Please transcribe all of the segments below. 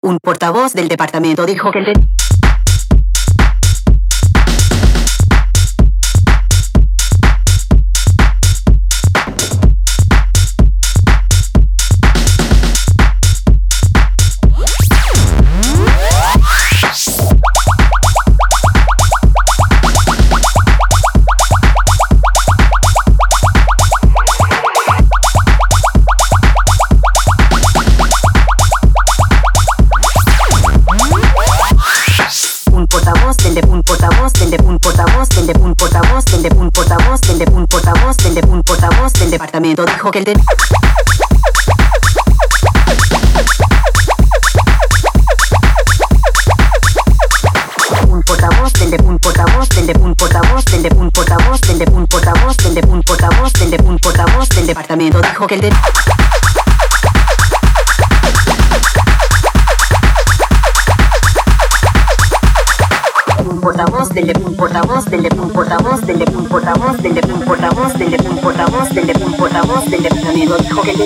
Un portavoz del departamento dijo que el portavoz del departamento dijo que el portavoz del departamento dijo que el portavoz del departamento dijo que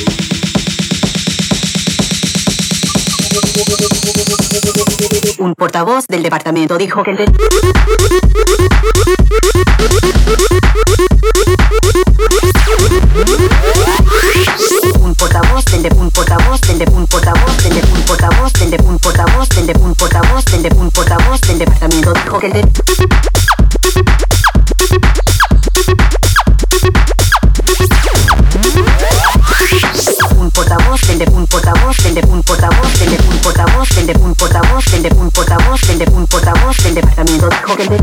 un portavoz del departamento dijo que un portavoz del departamento dijo que un portavoz del departamento dijo que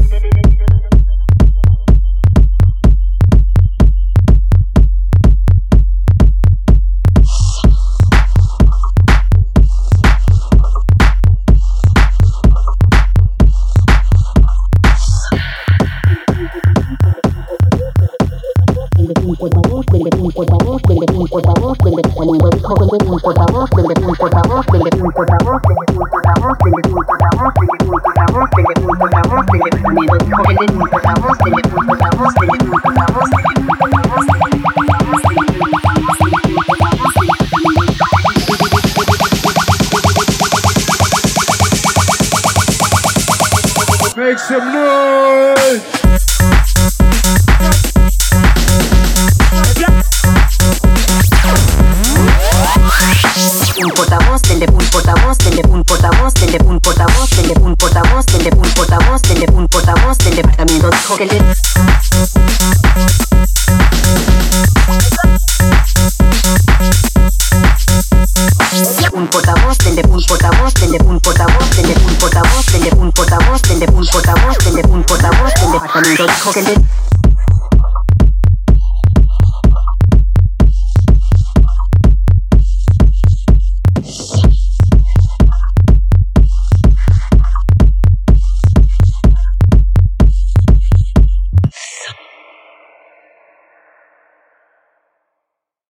Make some noise! Un portavoz del departamento dijo que un portavoz del departamento dijo que